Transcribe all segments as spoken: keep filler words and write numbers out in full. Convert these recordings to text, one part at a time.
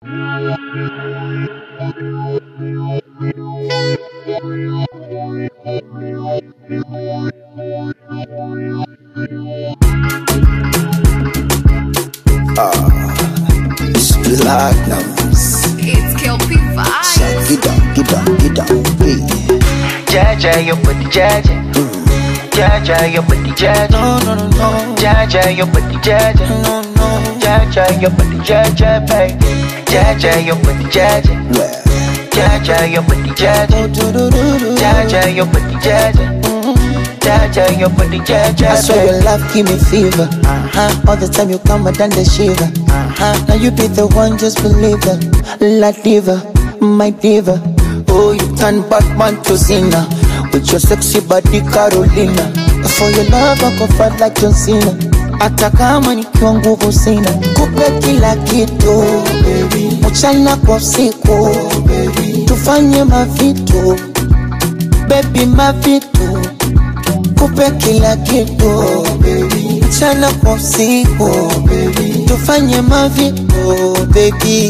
Platinums. It's Kelpie Vibes. Get down, get down, get down, hey. Jaja, you put the jaja. Jaja, you put the jaja. No, no, no, no. Jaja, you put the jaja. No, no. Jaja, you put the jaja, baby. Jaja, you put the jaja. Well. Jaja, you put the jaja. Jaja, you put the jaja. Jaja, you put the jaja. I swear your love give me fever. Uh-huh. All the time you come and the shiver. Uh-huh. Now you be the one, just believe it. La diva, my diva. Oh, you turn Batman to Cena with your sexy body Carolina. For your love I go fight like John Cena. Hata kama nikiwa nguvu sina, kupe kila kitu baby, mchana kwa usiku baby, tufanye mavitu baby, mavitu, kupe kila kitu baby, mchana kwa usiku baby, tufanye mavitu baby,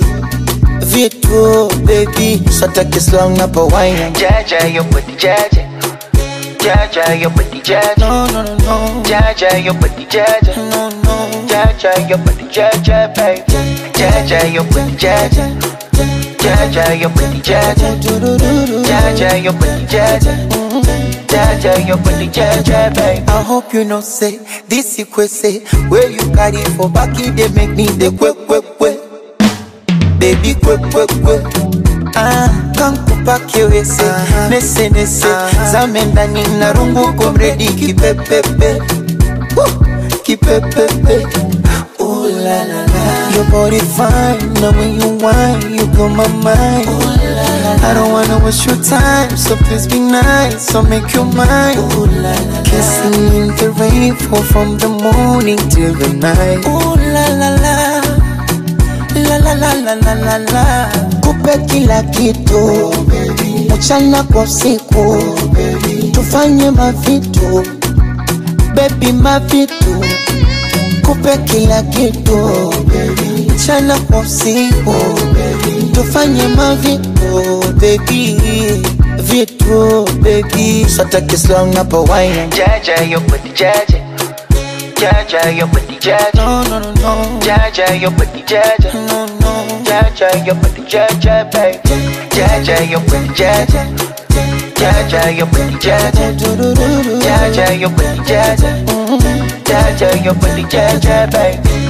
vitu baby, sota kislong na pa wine. Jaja, you put the jaja. Jaja, you put the jaja. No, no, no, no. Jaja, you put the jaja. No, no. Jaja, you put the jaja, baby. Jaja, you put the jaja. Jaja, you put the jaja. Jaja, you put the jaja. Jaja, you put the jaja, baby. I hope you know say this you say where you carry for back you they make me the quick quick quick baby quick quick quick. Ah, kankupa kiwese uh-huh. Nese nese uh-huh. Zamenda nina rungu kumredi kipepepe uh, kipepepe. Ooh la la la. Your body fine, now when you whine, you blow my mind. Ooh la la. I don't wanna waste your time, so please be nice, so make your mind. Ooh la la. Kissing in the rain, fall from the morning till the night. Ooh la la la. La la la la la la la. Kupe kila kitu baby, mchana kwa usiku baby, tufanye mavitu baby, mavitu, kupe kila kitu baby, mchana kwa usiku baby, tufanye mavitu baby, vitu baby, sota kislong na pa wine. Jaja, you put the jaja. Jaja, you put the jaja. No, no, no, no. Jaja, you put the jaja. No, no. Jaja, you put the jaja, baby. Jaja, you put the jaja. Jaja, you put the jaja. Jaja, you put the jaja. Jaja, you put the jaja, baby.